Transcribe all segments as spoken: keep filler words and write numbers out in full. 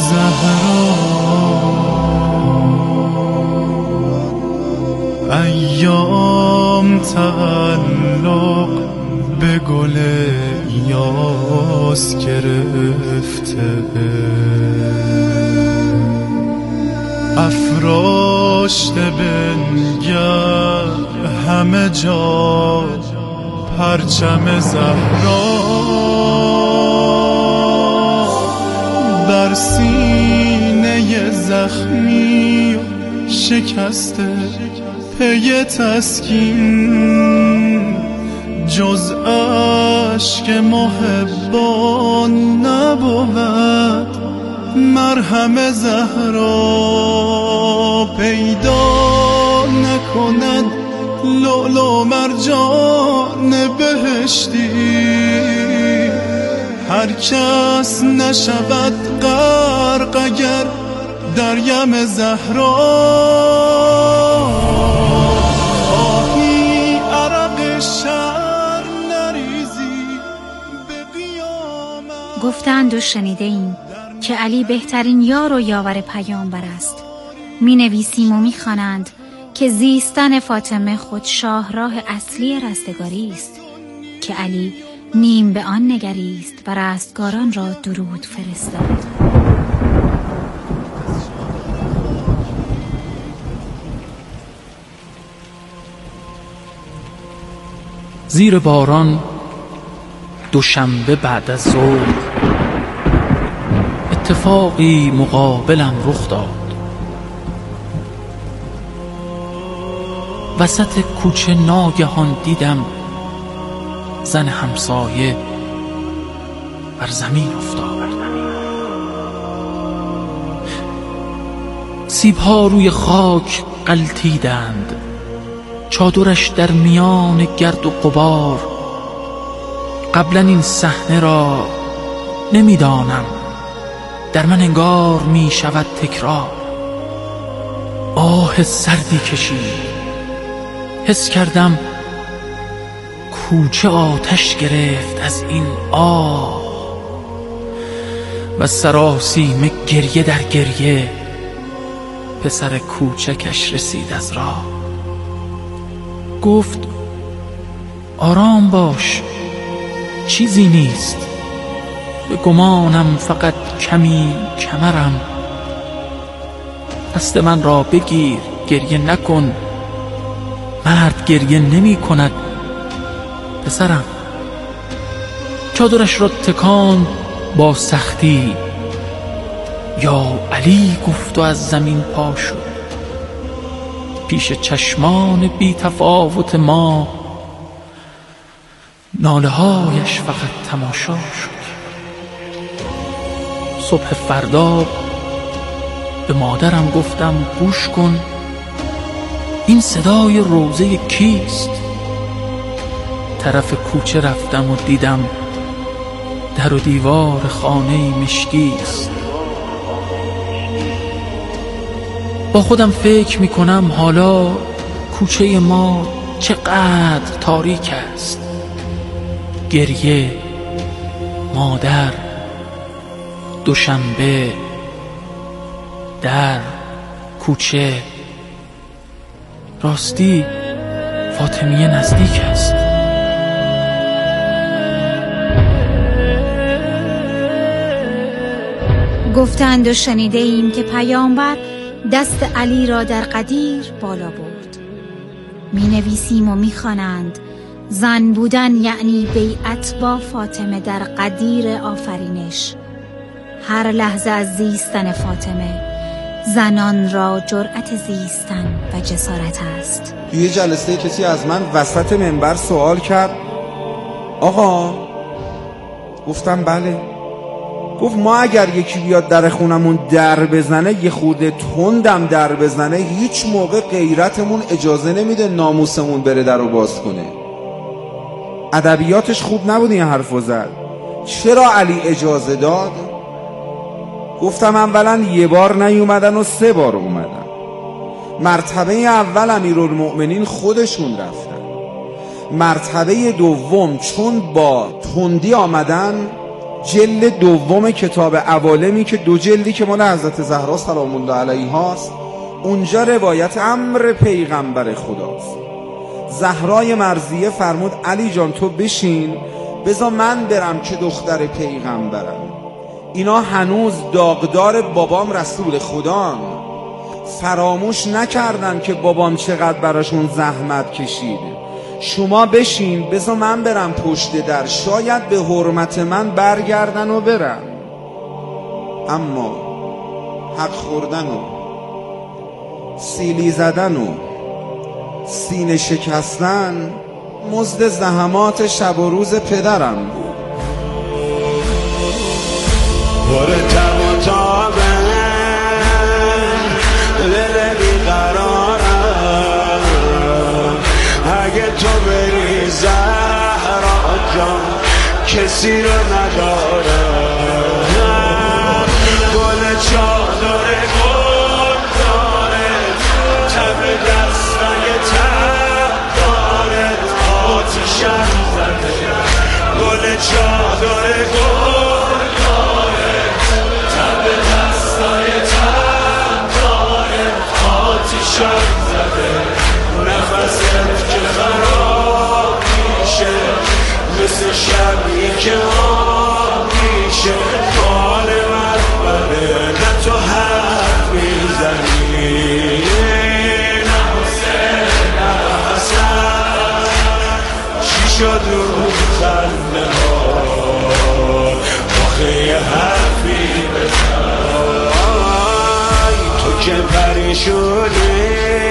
زهرا ایام تعلق به گل یاس گرفته، افراشته بنگر همه جا پرچم زهرا، بر سینه زخمی شکسته پی تسکین، جز عشق محبان نبود مرهم زهرا، پیدا نکند لؤلؤ مرجان بهشتی، هر کس نشود غرق اگر در یم زهرا، آهی عرق شر نریزی به قیامت. گفتند و شنیده ایم که علی بهترین یار و یاور پیامبر است. می نویسیم و می خوانند که زیستن فاطمه خود شاهراه اصلی رستگاری است، که علی نیم به آن نگریست و رستگاران را درود فرستاد. زیر باران دوشنبه بعد از ظهر اتفاقی مقابلم رخ داد. وسط کوچه ناگهان دیدم زن همسایه بر زمین افتاد. سیب‌ها روی خاک غلتیدند، چادرش در میان گرد و غبار. قبلا این صحنه را نمیدانم، در من انگار می شود تکرار. آه سردی کشید، حس کردم کوچه آتش گرفت از این آه، و سراسیمه گریه در گریه پسر کوچکش رسید از راه. گفت آرام باش، چیزی نیست، به گمانم فقط کمی کمرم، دست من را بگیر، گریه نکن، مرد گریه نمی کند پسرم. چادرش را تکان با سختی، یا علی گفت و از زمین پا شد. پیش چشمان بی تفاوت ما ناله هایش فقط تماشا شد. صبح فردا به مادرم گفتم گوش کن، این صدای روزه کیست؟ طرف کوچه رفتم و دیدم در و دیوار خانه مشکی است. با خودم فکر میکنم حالا کوچه ما چقدر تاریک است. گریه، مادر، دوشنبه، در، کوچه. راستی فاطمیه نزدیک است. گفتند و شنیده ایم که پیامبر دست علی را در قدیر بالا برد. می نویسیم و می خوانند زن بودن یعنی بیعت با فاطمه در قدیر آفرینش. هر لحظه از زیستن فاطمه زنان را جرأت زیستن و جسارت است. توی جلسه کسی از من وسط منبر سوال کرد آقا، گفتم بله. گفت ما اگر یکی بیاد در خونمون در بزنه، یه خورده تندم در بزنه، هیچ موقع غیرتمون اجازه نمیده ناموسمون بره در رو باز کنه. ادبیاتش خوب نبود این حرفو زد. چرا علی اجازه داد؟ گفتم اولا یه بار نیومدن و سه بار اومدن. مرتبه اول امیرالمؤمنین خودشون رفتن. مرتبه دوم چون با تندی آمدن، جلد دوم کتاب عوالمی که دو جلدی که مال حضرت زهرا سلام الله علیها است، اونجا روایت امر پیغمبر خداست. زهرای مرضیه فرمود علی جان تو بشین بذار من برم که دختر پیغمبرم. اینا هنوز داغدار بابام رسول خدا، فراموش نکردن که بابام چقدر براشون زحمت کشید. شما بشین بذار من برم پشت در، شاید به حرمت من برگردن و برم. اما حق خوردن و سیلی زدن و سینه شکستن مزد زحمات شب و روز پدرم بود. پر تب و تابه دل بیقرارم، اگه تو بری زهرا جان کسی رو ندارم. گل چادر گل داره، تب دستای تب داره، آتیشم زده. گل چادر گل داره، تب دستای تب داره، آتیشم زده. نفست که خراب میشه مثل شبی که آب میشه. حال من بده نه تو حرف میزنی، نه حسین نه حسن. چی شد اون خنده ها آخه یه حرفی بزن. تو که پریشونی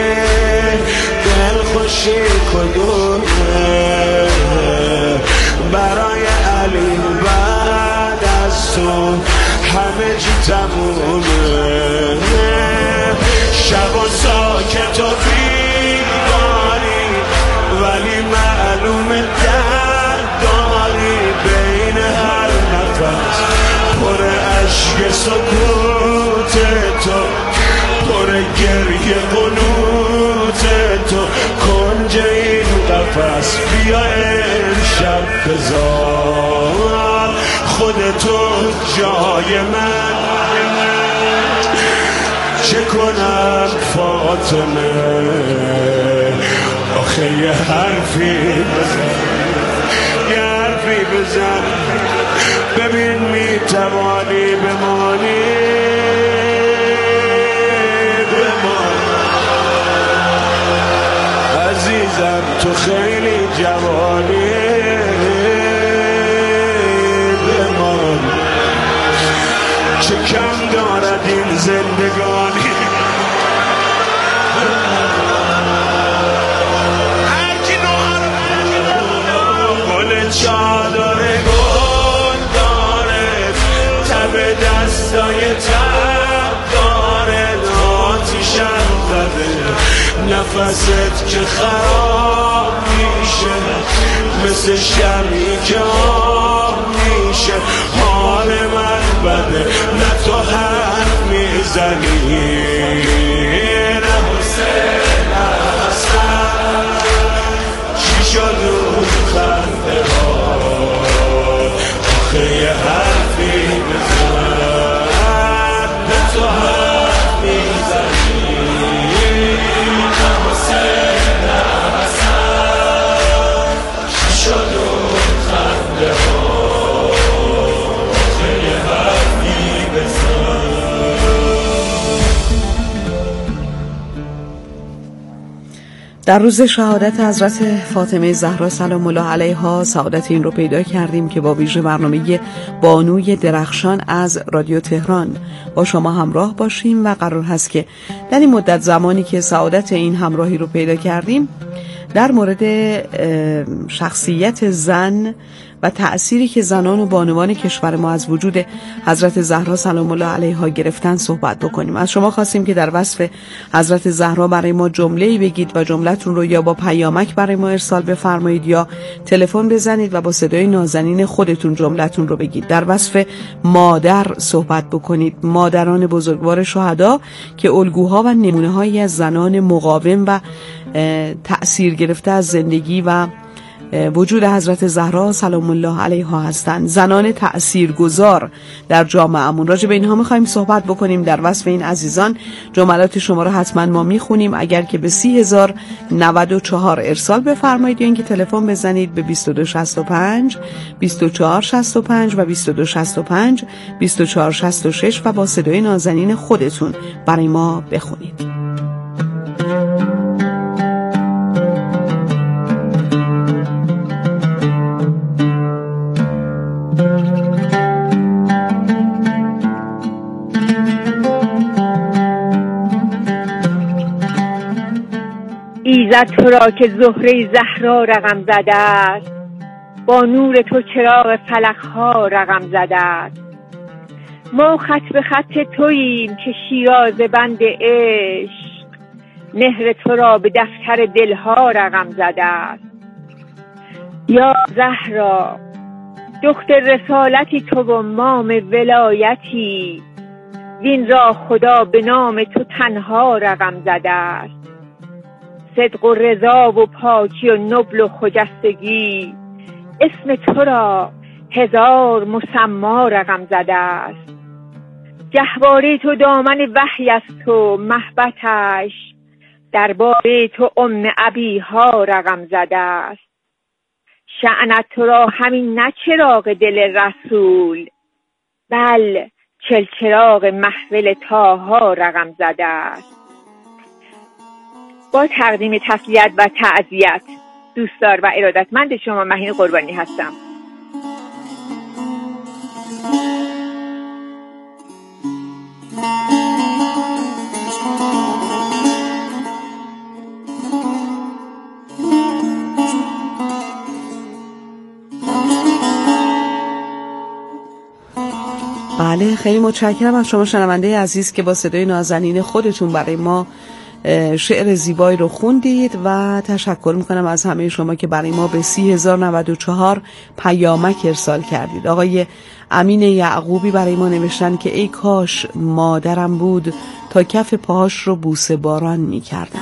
دل خوشی کدومه برای علی بعد از تو همه چی تمومه. شب و ساکت و بیداری ولی معلوم درد داری. بین هر نفس پر عشق سکوت تو، پر گریه قنوت تو. کنج این قفس بیا امشب بذار خودتو جای من. چه کنم فاطمه آخه یه حرفی بزن، یه حرفی بزن. ببین میتوانی بمانی عزیزم، تو خیلی جوانی بمان. چه کم دارد این زندگانی. گل چادر گل داره، تب دستای تب داره، آتیشم زده. نفست که خراب میشه مثل شمی که آب میشه. حال من بده نه تو حرف میزنی، نه حسین نه حسن. چی شد اون خنده ها آخه یه حرفی بزن، نه تو حرف میزنی. در روز شهادت حضرت فاطمه زهرا سلام الله علیها سعادت این رو پیدا کردیم که با ویژه برنامه بانوی درخشان از رادیو تهران با شما همراه باشیم و قرار هست که در این مدت زمانی که سعادت این همراهی رو پیدا کردیم در مورد شخصیت زن و تأثیری که زنان و بانوان کشور ما از وجود حضرت زهرا سلام الله علیها گرفتن صحبت بکنیم. از شما خواستیم که در وصف حضرت زهرا برای ما جمله‌ای بگید و جملتون رو یا با پیامک برای ما ارسال بفرمایید یا تلفن بزنید و با صدای نازنین خودتون جملتون رو بگید. در وصف مادر صحبت بکنید، مادران بزرگوار شهدا که الگوها و نمونه‌هایی از زنان مقاوم و تأثیر گرفته از زندگی و وجود حضرت زهرا سلام الله علیها هستند، زنان تأثیرگذار در جامعهمون. راجع به اینها میخوایم صحبت بکنیم. در وصف این عزیزان جملات شما رو حتما ما میخونیم. اگر که به سی هزار نود و چهار ارسال بفرمایید یا اینکه تلفن بزنید به بیست و دو شصت و پنج بیست و چهار شصت و پنج و بیست و دو شصت و پنج بیست و چهار شصت و شش و با صدای نازنین خودتون برای ما بخونید. ایزد تو را که زهره زهرا رقم زده است، با نور تو چراغ فلک‌ها رقم زده است. ما خط به خط توییم که شیراز بند عشق، مهر تو را به دفتر دلها رقم زده است. یا زهرا دختر رسالتی تو و مام ولایتی، وین را خدا به نام تو تنها رقم زده است. صدق و رضا و پاکی و نبل و خجستگی، اسم تو را هزار مسما رقم زده است. جهواره تو دامن وحی است و محبتش، درباره تو ام ابیها رقم زده است. شأنت تو را همین نه چراغ دل رسول، بل چلچراغ محفل طاها رقم زده است. با تقدیم تسلیت و تعزیت، دوستدار و ارادتمند شما مهین قربانی هستم. بله، خیلی متشکرم از شما شنونده عزیز که با صدای نازنین خودتون برای ما شعر زیبایی رو خوندید و تشکر میکنم از همه شما که برای ما به سی هزار نود و چهار پیامک ارسال کردید. آقای امین یعقوبی برای ما نوشتن که ای کاش مادرم بود تا کف پاهاش رو بوسه باران میکردم.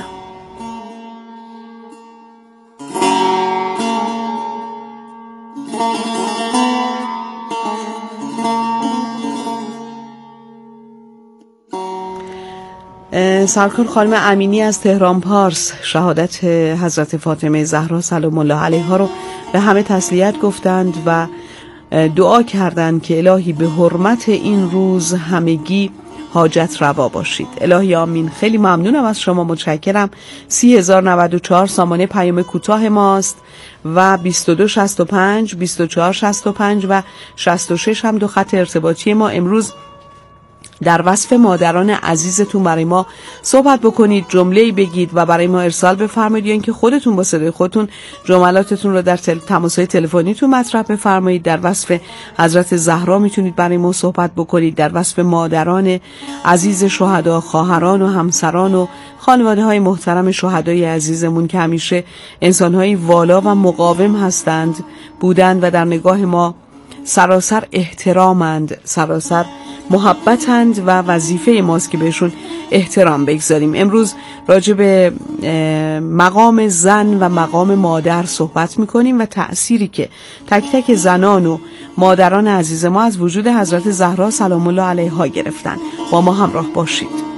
سرکار خانم امینی از تهران پارس شهادت حضرت فاطمه زهرا سلام الله علیها رو به همه تسلیت گفتند و دعا کردند که الهی به حرمت این روز همگی حاجت روا باشید. الهی آمین. خیلی ممنونم از شما، متشکرم. سی هزار نود و چهار سامانه پیام کوتاه ماست و بیست و دو شصت و پنج بیست و چهار شصت و پنج و شصت و شش هم دو خط ارتباطی ما. امروز در وصف مادران عزیزتون برای ما صحبت بکنید، جمله‌ای بگید و برای ما ارسال بفرمایید یا اینکه خودتون با صدای خودتون جملاتتون رو در تل... تماس‌های تلفنیتون مطرح بفرمایید. در وصف حضرت زهرا میتونید برای ما صحبت بکنید، در وصف مادران عزیز شهدا، خواهران و همسران و خانواده‌های محترم شهدای عزیزمون که همیشه انسان‌های والا و مقاوم هستند بودند و در نگاه ما سراسر احترامند، سراسر محبتند و وظیفه ماست که بهشون احترام بگذاریم. امروز راجع به مقام زن و مقام مادر صحبت میکنیم و تأثیری که تک تک زنان و مادران عزیز ما از وجود حضرت زهرا سلام الله علیها گرفتن. با ما همراه باشید.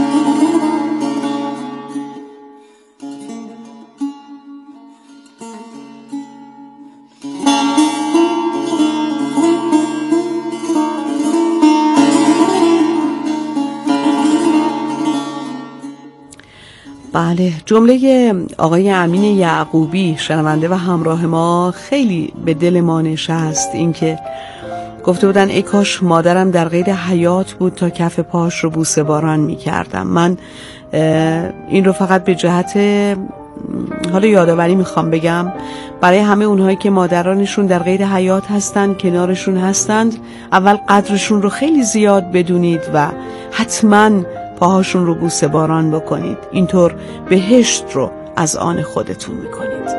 بله، جمله آقای امین یعقوبی شنونده و همراه ما خیلی به دل ما نشست. این که گفته بودن ای کاش مادرم در قید حیات بود تا کف پاش رو بوسه باران می کردم. من این رو فقط به جهت حالا یادآوری میخوام بگم برای همه اونهایی که مادرانشون در قید حیات هستند، کنارشون هستند، اول قدرشون رو خیلی زیاد بدونید و حتماً پاهاشون رو بوسه باران بکنید. اینطور بهشت رو از آن خودتون میکنید.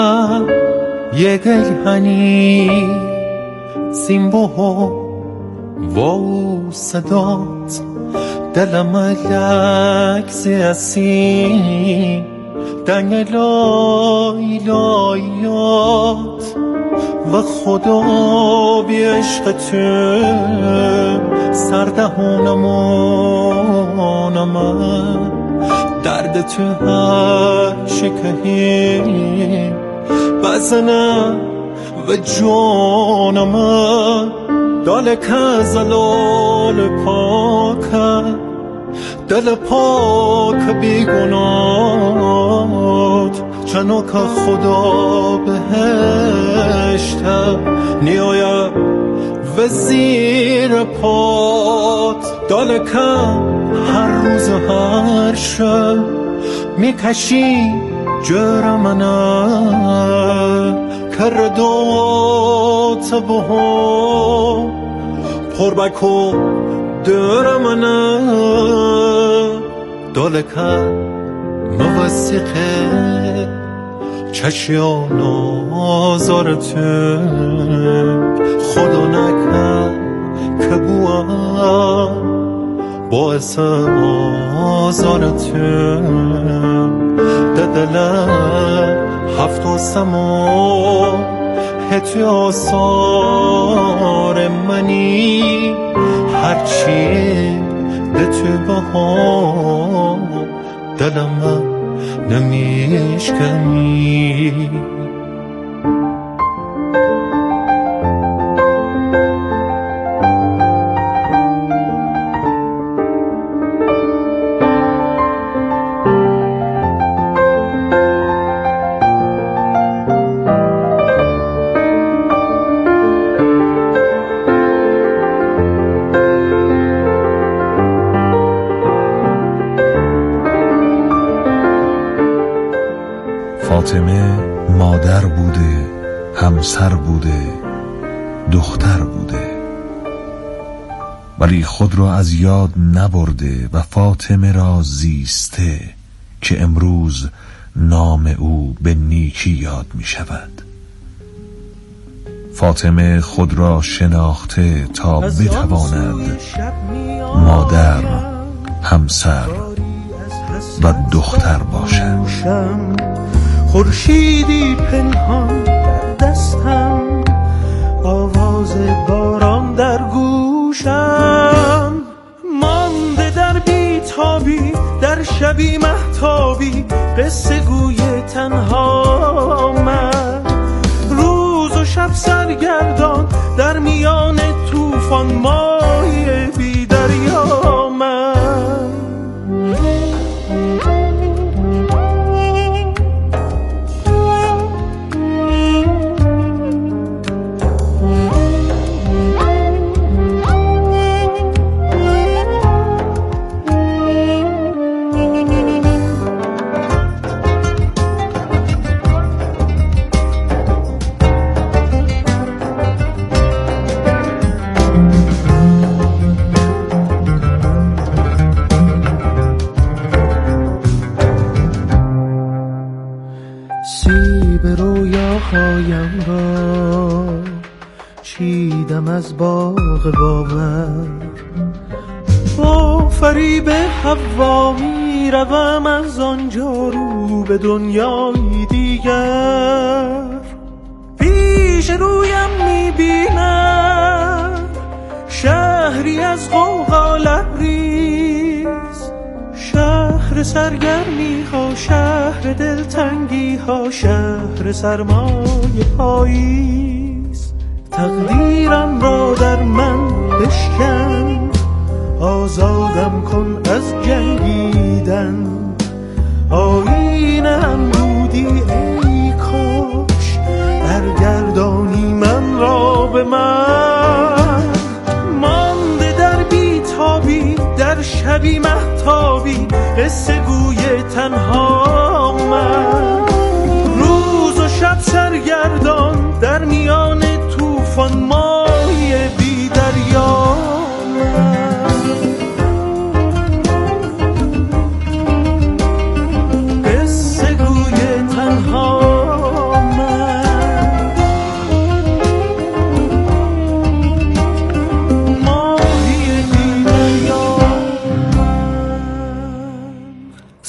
دالکا یگل هنی سیمبو و صدات دلم لکزی اسی دنگ لای لایات و خدا بی عشق تو سردهونمونم درد تو هر شکهی بزنم و جانم دالک زلال پاک دل پاک بیگنات چنو که خدا بهشت نیاید و زیر پات دالک هر روز و هر شب میکشی جرمانه کردات بهم پر بکو درمانه دالکه موسیقه چشیان آزارته خدا نکن که بوام باعث آزارته ددله هفت و سما هتی آثار منی هرچی ده تو بها دلم نمیشکنی فاطمه مادر بوده، همسر بوده، دختر بوده، ولی خود را از یاد نبرده و فاطمه را زیسته که امروز نام او به نیکی یاد می شود. فاطمه خود را شناخته تا بتواند مادر، همسر و دختر باشد. خورشیدی پنهان در دستم، آواز باران در گوشم، مانده در بیتابی در شبی مهتابی، قصه گوی تنها من، روز و شب سرگردان در میان طوفان، ماهی بی دریا من. رویاهایم را چیدم از باغ باور، با فریب حوا می روم از آنجا رو به دنیای دیگر. پیش رویم می بینم شهری از غوغا لبریز، شهر سرگرمی ها، شهر دلتنگی ها، شهر سرمای پاییز. تقدیرم را در من بشکن، آزادم کن از جنگیدن، آیینم بودی ای کاش، برگردانی من را به من. مانده در بیتابی در شبی مهتابی، قصه گوی تنها من، روز و شب سرگردان در میان طوفان، ماهی بی دریا من. قصه گوی تنها من،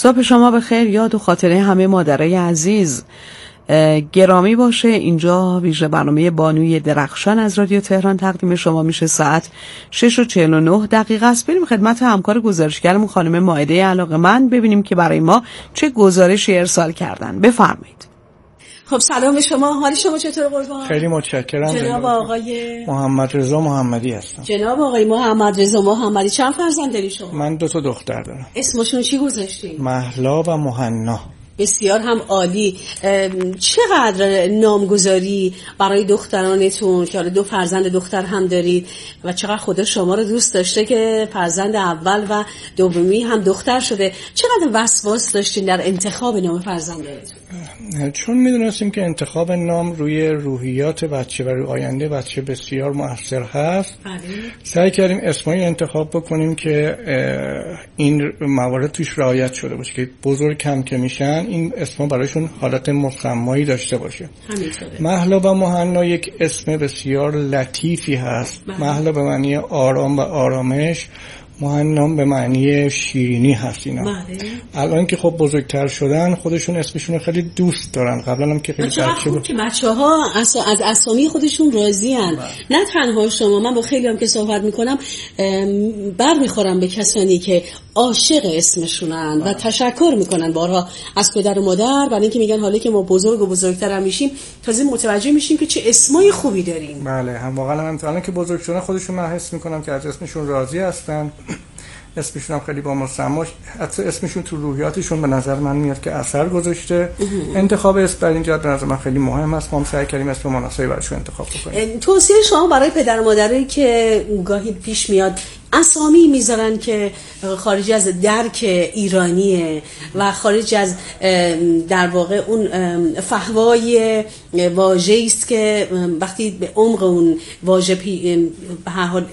صبح شما به خیر. یاد و خاطره همه مادرای عزیز گرامی باشه. اینجا ویژه برنامه بانوی درخشان از رادیو تهران تقدیم شما میشه. ساعت شش و چهل و نه دقیقه است. بریم خدمت همکار گزارشگرمون خانم مائده علاقه‌مند ببینیم که برای ما چه گزارشی ارسال کردن. بفرمایید. خب سلام به شما، حال شما چطور قربان؟ خیلی متشکرم. جناب آقای محمد رضا محمدی هستم. جناب آقای محمد رضا محمدی، چند فرزند داری شما؟ من دو تا دختر دارم. اسمشون چی گذاشتین؟ مهلا و مهنا. بسیار هم عالی. چقدر نامگذاری برای دخترانتون که حالا دو فرزند دختر هم دارید و چقدر خدا شما رو دوست داشته که فرزند اول و دومی هم دختر شده، چقدر وسواس داشتین در انتخاب نام فرزندانتون؟ چون میدونستیم که انتخاب نام روی روحیات بچه و روی آینده بچه بسیار مؤثر هست، بله. سعی کردیم اسمایی انتخاب بکنیم که این موارد توش رعایت شده باشه که بزرگ کم که میشن این اسم برایشون حالت مسمایی داشته باشه. مهلا و مهنا یک اسم بسیار لطیفی هست. مهلا به معنی آرام و آرامش، مهنا به معنی شیرینی هست. اینا الان که خب بزرگتر شدن خودشون اسمشون خیلی دوست دارن. قبلا هم که خیلی بچه بود که بچه‌ها از از اسامی خودشون راضی ان. نه تنها شما، من با خیلی هم که صحبت میکنم بر میخورم به کسانی که عاشق اسمشونن و تشکر میکنن بارها از پدر و مادر برای اینکه میگن حالا که ما بزرگ و بزرگتر هم میشیم تازه متوجه میشیم که چه اسمای خوبی داریم. بله هم واقعا هم الان که بزرگ شدن خودشون من حس میکنم که از اسمشون راضی هستن. اسمشون هم خیلی با مسماش، حتی اسمشون تو روحیاتشون به نظر من میاد که اثر گذاشته. انتخاب اسم در این جهت به نظر من خیلی مهم است. ما سعی کردیم اسم مناسبی براشون انتخاب بکنیم. توصیه شما برای پدر و مادرایی که گاهی پیش میاد اسامی میذارن که خارج از درک ایرانیه و خارج از در واقع اون فحوای واژه‌ای است که وقتی به عمق اون واژه به هر حال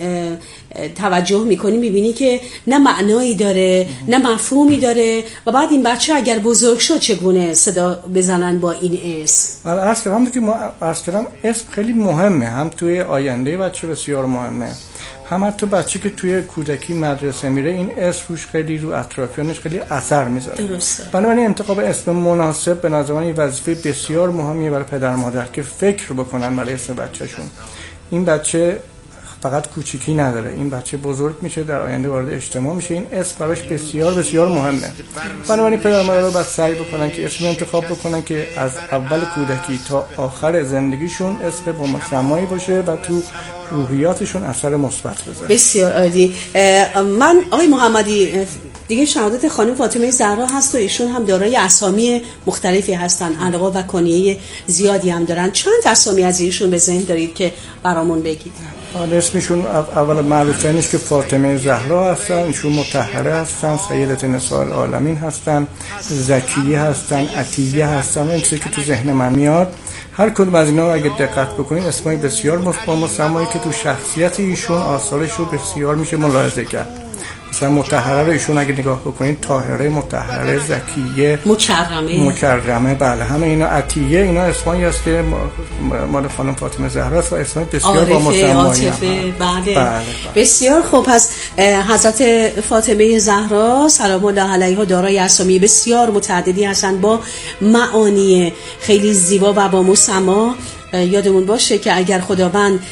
توجه میکنی میبینی که نه معنایی داره نه مفهومی داره و بعد این بچه اگر بزرگ شد چگونه صدا بزنن با این اسم. اصلا هم که ما اصلا اسم خیلی مهمه، هم توی آینده بچه بسیار مهمه، هم حتی بچه که توی کودکی مدرسه میره این اسم روش خیلی رو اطرافیانش خیلی اثر میذاره. درسته. بنابراین انتخاب اسم مناسب به نظر من یه وظیفه بسیار مهمیه برای پدر مادر که فکر بکنن برای اسم بچه‌شون. این بچه فقط کوچیکی نداره، این بچه بزرگ میشه، در آینده وارد اجتماع میشه، این اسم براش بسیار بسیار مهمه. بنابراین پدر مادر رو باید سعی بکنن که اسم انتخاب بکنن که از اول کودکی تا آخر زندگیشون اسم با مسمایی باشه و تو روحیاتشون اثر مثبت بذاره. بسیار عالی. من آقای محمدی دیگه شهادت خانم فاطمه زهرا هست و ایشون هم دارای اسامی مختلفی هستن، علاقه و کنیه زیادی هم دارن. چند اسامی از ایشون به ذهن دارید که برامون بگید؟ حالا اسمشون اول معروفینش که فاطمه زهرا هستن، ایشون مطهره هستن، سیدة نساء العالمین هستن، زکیه هستن، عطیه هستن. این چیزی که تو ذهن من میاد. هر کدوم از اینا اگه دقت بکنید اسمای بسیار مسمایی که تو شخصیت ایشون آثارش رو بسیار میشه ملاحظه کرد. مثلا مطهره رو ایشون اگه نگاه بکنید، طاهره، مطهره، زکیه، مکرمه مکرمه بله همه اینا، عطیه، اینا اسمایی است که مال خانم فاطمه زهرا است و اسمای بسیار با مسمایی هست. بله. بله. بله. بسیار خوب. پس حضرت فاطمه زهرا سلام الله علیها دارای اسامی بسیار متعددی هستند با معانی خیلی زیبا و با مسما. یادمون باشه که اگر خداوند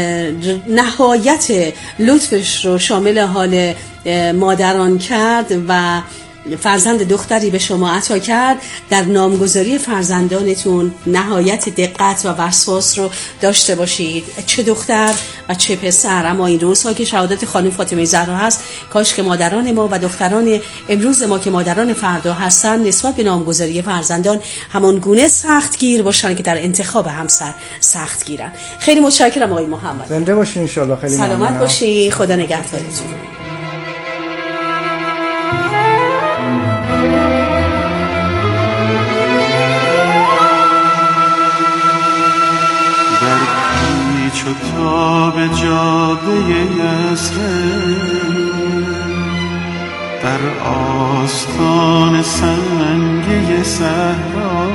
نهایت لطفش رو شامل حال مادران کرد و فرزند دختری به شما عطا کرد، در نامگذاری فرزندانتون نهایت دقت و وسواس رو داشته باشید، چه دختر و چه پسر. اما این روزها که شهادت خانم فاطمه زهرا هست، کاش که مادران ما و دختران امروز ما که مادران فردا هستن نسبت به نامگذاری فرزندان همان گونه سختگیر باشن که در انتخاب همسر سخت گیرن. خیلی متشکرم آقای محمد. زنده باشین ان شاء الله. خیلی ممنونم. سلامت باشین. خدا نگهدارتون. تا به جاده یسرب در آستان سنگی صحرا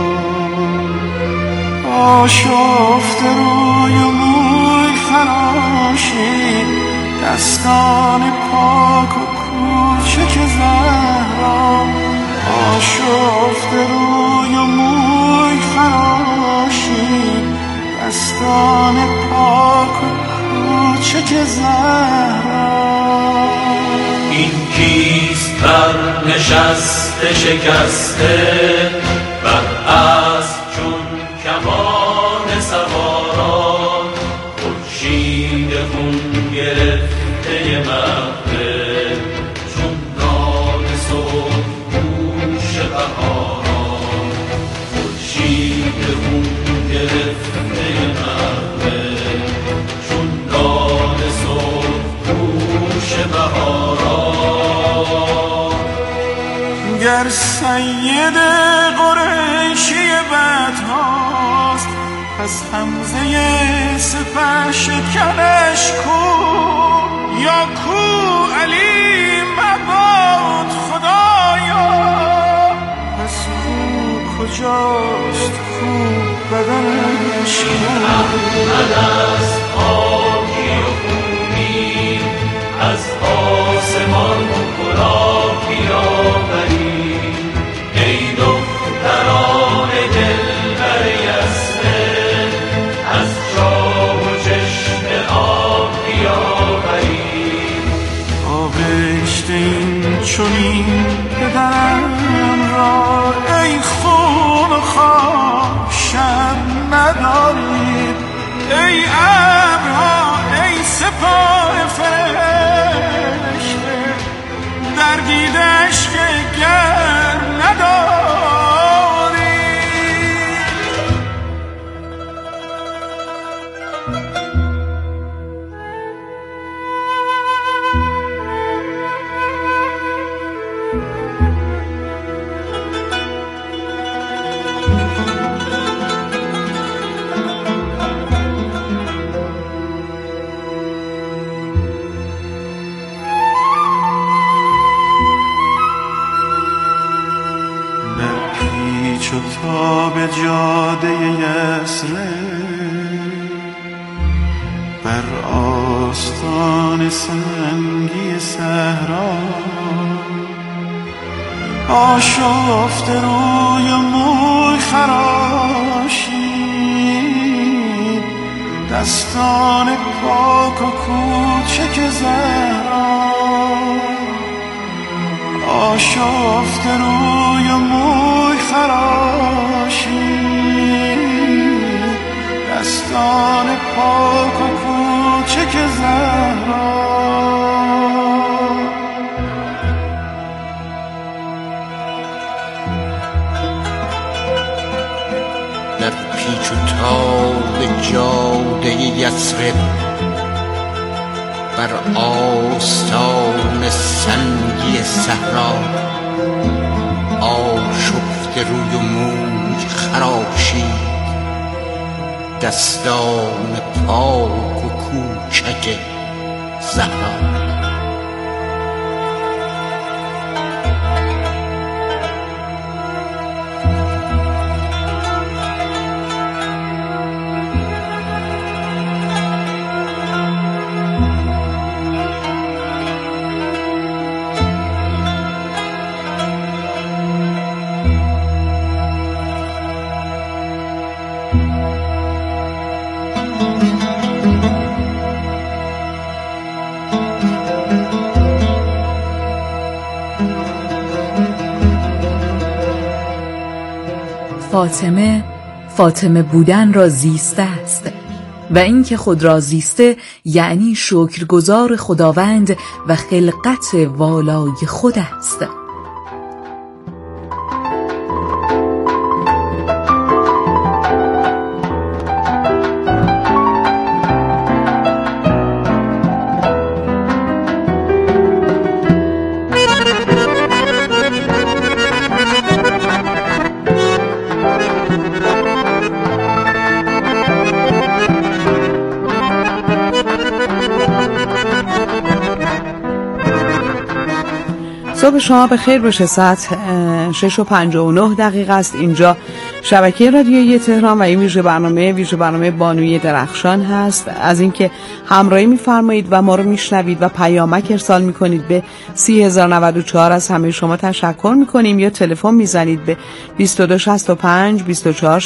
آشفته روی و موی فراشی دستان پاک و کوچک زهرا آشفته روی و موی خراشید، دستان پاک و کوچک زهرا. این کیست بر نشسته شکسته، بر اسب چون کمان سواران، خورشید خون گرفته مهره، چون نان صبح گوش بهاران، خورشید خون گرفته مهره، چون نان صبح گوش بهاران. گر سید قریشی بدهاست، پس حمزه سپه شکنش کو، یا کو علی مباد خدایا، پس کو کجاست کو بدنش کو. احمد از پاکی و خونی، از آسمان کلاه بیاوری، ای دختران دلبر یزد، از جام و چشم آب بیاوری. آغشته این چنین پدرم را، ای خون و خاک شب ندارید، ای ابرها ای سپاه فرشته، در دیدش که گرم نداری. چو تا به جاده یثرب، بر آستان سنگی صحرا، آشفته روی موی خراشید، دستان پاک و کوچک زهرا. آشفته روی موی خراشید، دستان پاک و کوچک زهرا. در پیچ و تاب جاده یثرب، بر آستان سنگی صحرا، آشفته روی و موی خراشید، دستان پاک و کوچک زهرا. فاطمه فاطمه بودن را زیسته است و اینکه خود را زیسته یعنی شکرگزار خداوند و خلقت والای خود است. صبح شما به خیر باشه. ساعت شش و پنجاه و نه دقیقه است. اینجا شبکه رادیویی تهران و این ویژه برنامه ویژه برنامه بانوی درخشان هست. از اینکه همراهی می‌فرمایید و ما رو میشنوید و پیامک ارسال می‌کنید به سی هزار و نود و چهار از همه شما تشکر می‌کنیم، یا تلفن میزنید به بیست و دو شصت و پنج بیست و چهار